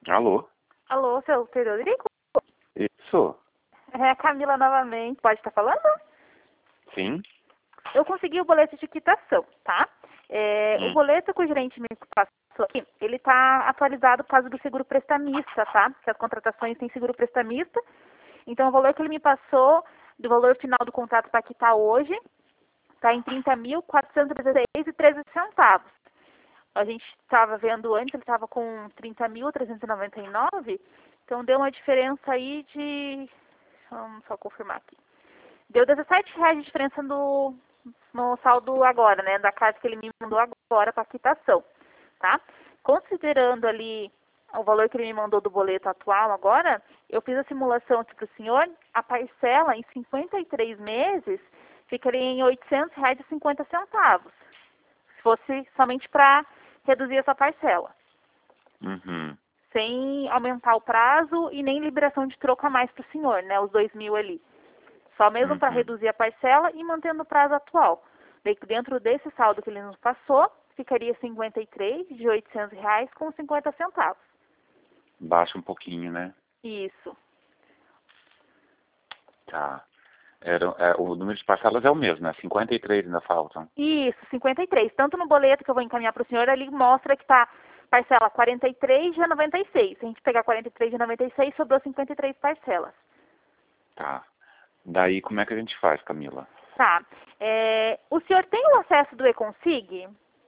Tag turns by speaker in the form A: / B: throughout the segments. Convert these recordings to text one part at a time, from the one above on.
A: Alô?
B: Alô, seu Frederico?
A: Isso?
B: É a Camila novamente. Pode estar falando?
A: Sim?
B: Eu consegui o boleto de quitação, tá? O
A: Hum.
B: boleto que o gerente me passou aqui, ele tá atualizado por causa do seguro prestamista, tá? Que as contratações têm seguro prestamista. Então, o valor que ele me passou, do valor final do contrato para quitar hoje, tá em 30.416,13 centavos. A gente estava vendo antes, ele estava com 30.399, então deu uma diferença aí de... Vamos só confirmar aqui. Deu R$ 17 de diferença no saldo agora, né? Da carta que ele me mandou agora para quitação, tá? Considerando ali o valor que ele me mandou do boleto atual agora, eu fiz a simulação aqui para o senhor, a parcela em 53 meses ficaria em R$ 800,50, se fosse somente para reduzir essa parcela,
A: Uhum.
B: sem aumentar o prazo e nem liberação de troco a mais para o senhor, né? Os 2.000 ali. Só mesmo para
A: Uhum.
B: reduzir a parcela e mantendo o prazo atual. Dentro desse saldo que ele nos passou, ficaria 53 de R$ 800,50.
A: Baixa um pouquinho, né?
B: Isso.
A: Tá. O número de parcelas é o mesmo, né? 53 ainda faltam.
B: Isso, 53. Tanto no boleto que eu vou encaminhar para o senhor, ali mostra que está parcela 43 de 96. Se a gente pegar 43 de 96, sobrou 53 parcelas.
A: Tá. Daí como é que a gente faz, Camila?
B: Tá. O senhor tem o acesso do Econsig?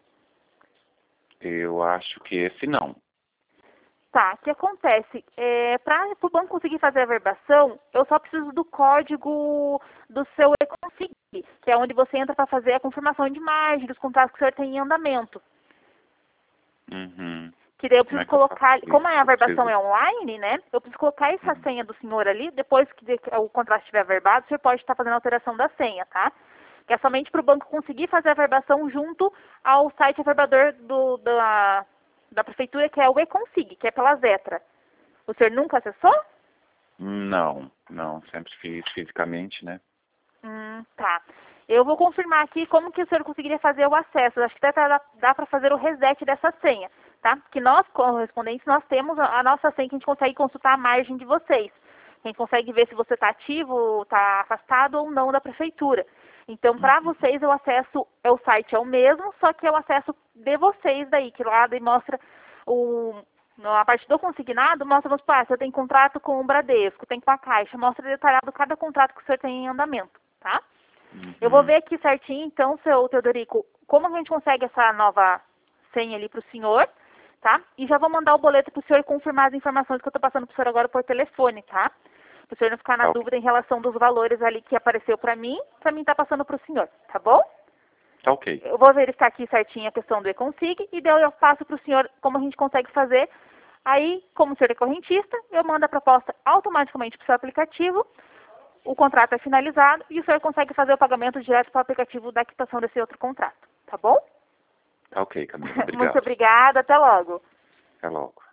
A: Eu acho que esse não.
B: Tá, o que acontece? Para o banco conseguir fazer a verbação, eu só preciso do código do seu Econsig, que é onde você entra para fazer a confirmação de margem dos contratos que o senhor tem em andamento.
A: Uhum.
B: Que daí eu
A: Como
B: preciso
A: é que eu faço
B: colocar, como
A: isso?
B: a
A: Eu
B: verbação
A: preciso...
B: é online, né? Eu preciso colocar essa
A: Uhum.
B: senha do senhor ali, depois que o contrato estiver verbado, o senhor pode estar fazendo a alteração da senha, tá? Que é somente para o banco conseguir fazer a verbação junto ao site averbador da prefeitura, que é o Econsig, que é pela Zetra. O senhor nunca acessou?
A: Não. Sempre fiz fisicamente, né?
B: Tá. Eu vou confirmar aqui como que o senhor conseguiria fazer o acesso. Acho que até dá para fazer o reset dessa senha, tá? Porque nós, correspondentes, nós temos a nossa senha que a gente consegue consultar a margem de vocês. A gente consegue ver se você está ativo, está afastado ou não da prefeitura. Então, para
A: Uhum.
B: vocês, o acesso o site é o mesmo, só que é o acesso de vocês daí, que lá daí mostra a parte do consignado, mostra, vamos supor, você tem contrato com o Bradesco, tem com a Caixa, mostra detalhado cada contrato que o senhor tem em andamento, tá? Eu vou
A: Uhum.
B: ver aqui certinho, então, seu Teodorico, como a gente consegue essa nova senha ali para o senhor, tá? E já vou mandar o boleto para o senhor confirmar as informações que eu estou passando para o senhor agora por telefone, tá? Para o senhor não ficar na
A: Tá ok.
B: dúvida em relação dos valores ali que apareceu para mim tá passando para o senhor, tá bom?
A: Tá ok.
B: Eu vou verificar aqui certinho a questão do Econsig e daí eu passo para o senhor como a gente consegue fazer. Aí, como o senhor é correntista, eu mando a proposta automaticamente para o seu aplicativo, o contrato é finalizado e o senhor consegue fazer o pagamento direto para o aplicativo da quitação desse outro contrato, tá bom?
A: Tá ok, Camila.
B: Muito
A: Obrigado.
B: obrigada, até logo.
A: Até logo.